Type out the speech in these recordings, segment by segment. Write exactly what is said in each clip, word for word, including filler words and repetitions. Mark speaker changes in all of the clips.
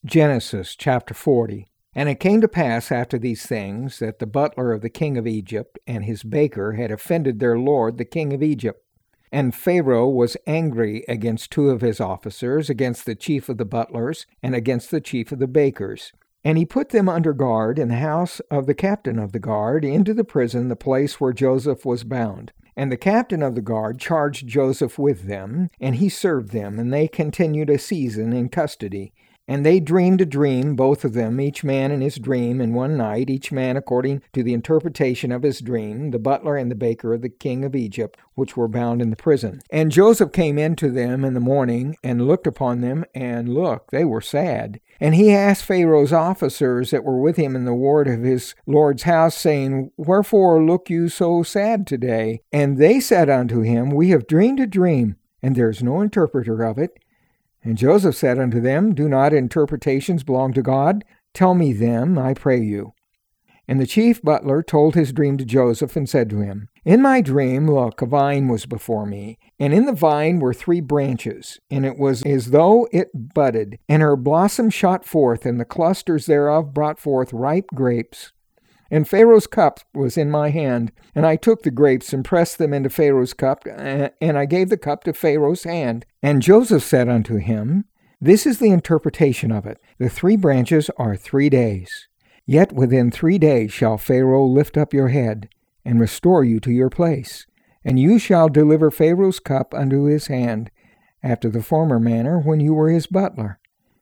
Speaker 1: Genesis chapter forty. And it came to pass after these things that the butler of the king of Egypt and his baker had offended their lord the king of Egypt. And Pharaoh was angry against two of his officers, against the chief of the butlers, and against the chief of the bakers. And he put them under guard in the house of the captain of the guard, into the prison, the place where Joseph was bound. And the captain of the guard charged Joseph with them, and he served them, and they continued a season in custody. And they dreamed a dream, both of them, each man in his dream, in one night, each man according to the interpretation of his dream, the butler and the baker of the king of Egypt, which were bound in the prison. And Joseph came in to them in the morning, and looked upon them, and look, they were sad. And he asked Pharaoh's officers that were with him in the ward of his lord's house, saying, Wherefore look you so sad today? And they said unto him, We have dreamed a dream, and there is no interpreter of it. And Joseph said unto them, Do not interpretations belong to God? Tell me them, I pray you. And the chief butler told his dream to Joseph, and said to him, In my dream, look, a vine was before me, and in the vine were three branches, and it was as though it budded, and her blossom shot forth, and the clusters thereof brought forth ripe grapes. And Pharaoh's cup was in my hand, and I took the grapes and pressed them into Pharaoh's cup, and I gave the cup to Pharaoh's hand. And Joseph said unto him, This is the interpretation of it. The three branches are three days. Yet within three days shall Pharaoh lift up your head, and restore you to your place. And you shall deliver Pharaoh's cup unto his hand, after the former manner when you were his butler.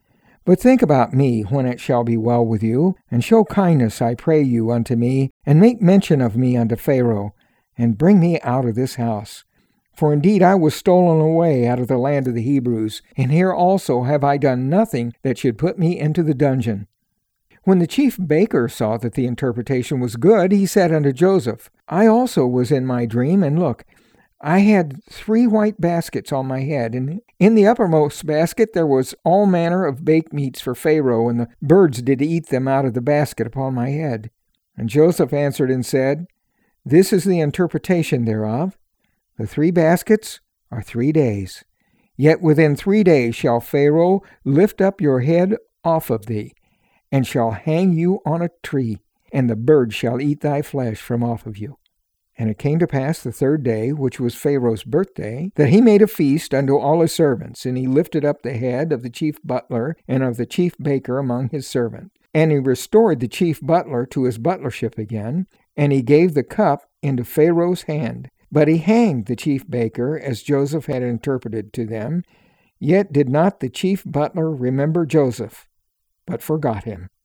Speaker 1: But think about me when it shall be well with you, and show kindness, I pray you, unto me, and make mention of me unto Pharaoh, and bring me out of this house. For indeed I was stolen away out of the land of the Hebrews, and here also have I done nothing that should put me into the dungeon. When the chief baker saw that the interpretation was good, he said unto Joseph, I also was in my dream, and look, I had three white baskets on my head, and in the uppermost basket there was all manner of baked meats for Pharaoh, and the birds did eat them out of the basket upon my head. And Joseph answered and said, This is the interpretation thereof. The three baskets are three days. Yet within three days shall Pharaoh lift up your head off of thee, and shall hang you on a tree, and the birds shall eat thy flesh from off of you. And it came to pass the third day, which was Pharaoh's birthday, that he made a feast unto all his servants, and he lifted up the head of the chief butler and of the chief baker among his servants. And he restored the chief butler to his butlership again, and he gave the cup into Pharaoh's hand. But he hanged the chief baker, as Joseph had interpreted to them. Yet did not the chief butler remember Joseph, but forgot him.